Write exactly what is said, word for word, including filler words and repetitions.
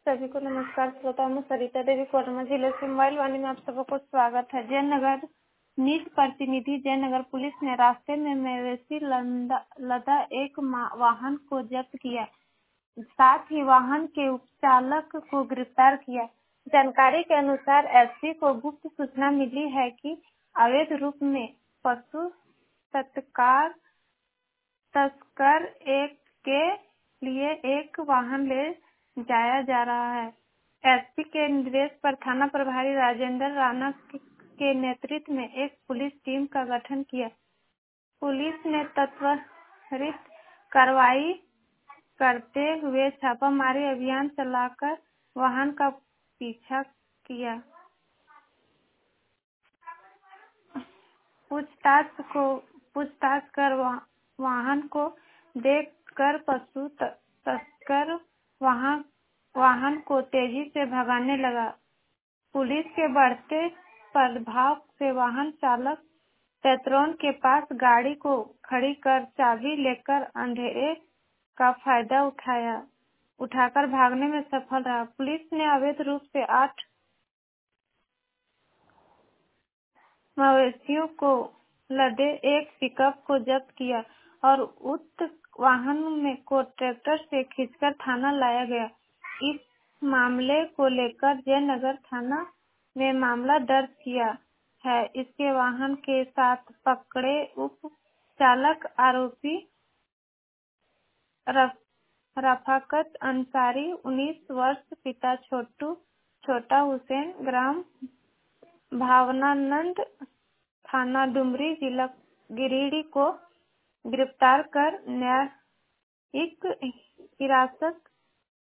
सभी को नमस्कार। श्रोताओं में सरिता देवी कोडरमा जिले से मोबाइल वाणी में आप सबको स्वागत है। जयनगर नीच प्रतिनिधि जयनगर पुलिस ने रास्ते में मवेशी लदा एक वाहन को जब्त किया, साथ ही वाहन के उपचालक को गिरफ्तार किया। जानकारी के अनुसार एसपी को गुप्त सूचना मिली है कि अवैध रूप में पशु तस्कर तस्कर एक के लिए एक वाहन ले जाया जा रहा है। एसपी के निर्देश पर थाना प्रभारी राजेंद्र राणा के नेतृत्व में एक पुलिस टीम का गठन किया। पुलिस ने त्वरित कार्रवाई करते हुए छापामारी अभियान चलाकर वाहन का पीछा किया। पूछताछ को पूछताछ कर वाहन को देखकर पशु तस्कर वाहन वाहन को तेजी से भगाने लगा। पुलिस के बढ़ते प्रभाव से वाहन चालक पेट्रोल के पास गाड़ी को खड़ी कर चाबी लेकर अंधेरे का फायदा उठाया उठाकर भागने में सफल रहा। पुलिस ने अवैध रूप से आठ मवेशियों को लदे एक पिकअप को जब्त किया और उक्त वाहन में को ट्रैक्टर से खींचकर थाना लाया गया। इस मामले को लेकर जयनगर थाना में मामला दर्ज किया है। इसके वाहन के साथ पकड़े उप चालक आरोपी रफ, रफाकत अंसारी उन्नीस वर्ष, पिता छोटू छोटा हुसैन, ग्राम भावनानंद, थाना डुमरी, जिला गिरिडीह को गिरफ्तार कर न्यायिक हिरासत